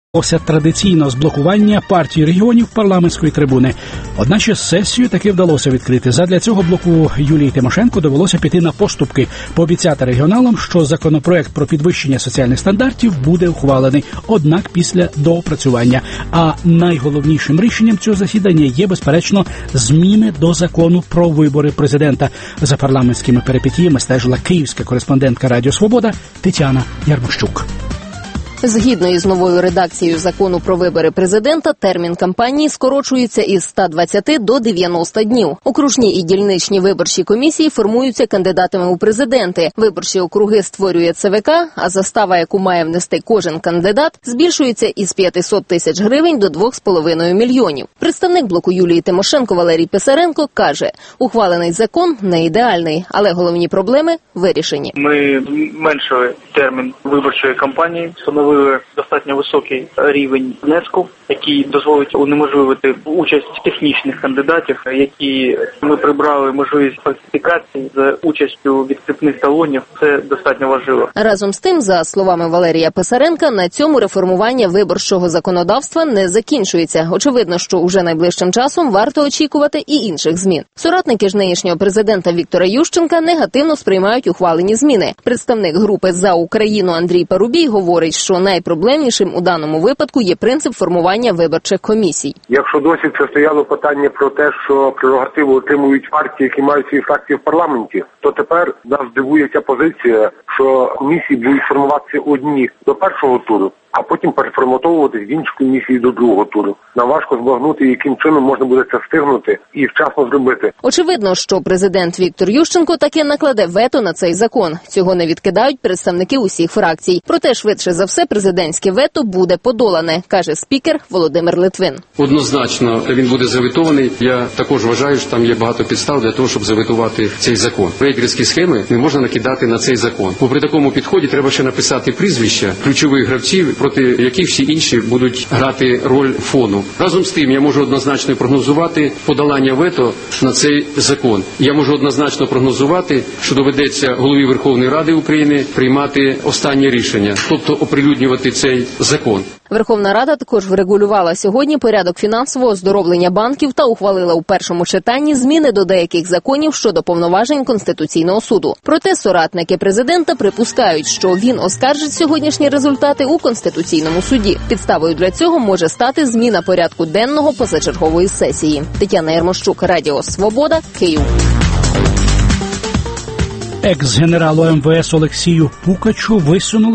Традиційно з блокування партії регіонів парламентської трибуни. Одначе сесію таки вдалося відкрити. Задля цього блоку Юлії Тимошенко довелося піти на поступки, пообіцяти регіоналам, що законопроект про підвищення соціальних стандартів буде ухвалений, однак після доопрацювання. А найголовнішим рішенням цього засідання є, безперечно, зміни до закону про вибори президента. За парламентськими перипетіями стежила київська кореспондентка Радіо Свобода Тетяна Ярмощук. Згідно із новою редакцією закону про вибори президента, термін кампанії скорочується із 120 до 90 днів. Окружні і дільничні виборчі комісії формуються кандидатами у президенти. Виборчі округи створює ЦВК, а застава, яку має внести кожен кандидат, збільшується із 500 тисяч гривень до 2,5 мільйонів. Представник блоку Юлії Тимошенко Валерій Писаренко каже, ухвалений закон не ідеальний, але головні проблеми вирішені. Ми зменшили термін виборчої кампанії, встановили достатньо високий рівень внеску, який дозволить унеможливити участь технічних кандидатів, які ми прибрали можливість фальсифікації з участю відкріпних талонів. Це достатньо важливо. Разом з тим, за словами Валерія Писаренка, на цьому реформування виборчого законодавства не закінчується. Очевидно, що уже найближчим часом варто очікувати і інших змін. Соратники ж нинішнього президента Віктора Ющенка негативно сприймають ухвалені зміни. Представник групи «За Україну» Андрій Парубій говорить, що найпроблемнішим у даному випадку є принцип формування виборчих комісій. Якщо досі це стояло питання про те, що прерогативу отримують партії, які мають свої фракції в парламенті, то тепер нас дивує ця позиція, що комісії будуть формуватися одні до першого туру, а потім переформатовуватись в інші комісії до другого туру. Нам важко збагнути, яким чином можна буде це встигнути і вчасно зробити. Очевидно, що президент Віктор Ющенко таки накладе вето на цей закон. Цього не відкидають представники усіх фракцій. Проте, швидше за все, президентське вето буде подолане, каже спікер Володимир Литвин. Однозначно він буде заветований. Я також вважаю, що там є багато підстав для того, щоб заветувати цей закон. Рейдерські схеми не можна накидати на цей закон. Бо при такому підході треба ще написати прізвища ключових гравців, проти яких всі інші будуть грати роль фону. Разом з тим, я можу однозначно прогнозувати подолання вето на цей закон. Я можу однозначно прогнозувати, що доведеться голові Верховної Ради України приймати останнє рішення, тобто оприлюднювати цей закон. Верховна Рада також врегулювала сьогодні порядок фінансового оздоровлення банків та ухвалила у першому читанні зміни до деяких законів щодо повноважень Конституційного суду. Проте соратники президента припускають, що він оскаржить сьогоднішні результати у Конституційному суді. Підставою для цього може стати зміна порядку денного позачергової сесії. Тетяна Ярмощук, Радіо Свобода, Київ. Екс-генералу МВС Олексію Пукачу висунули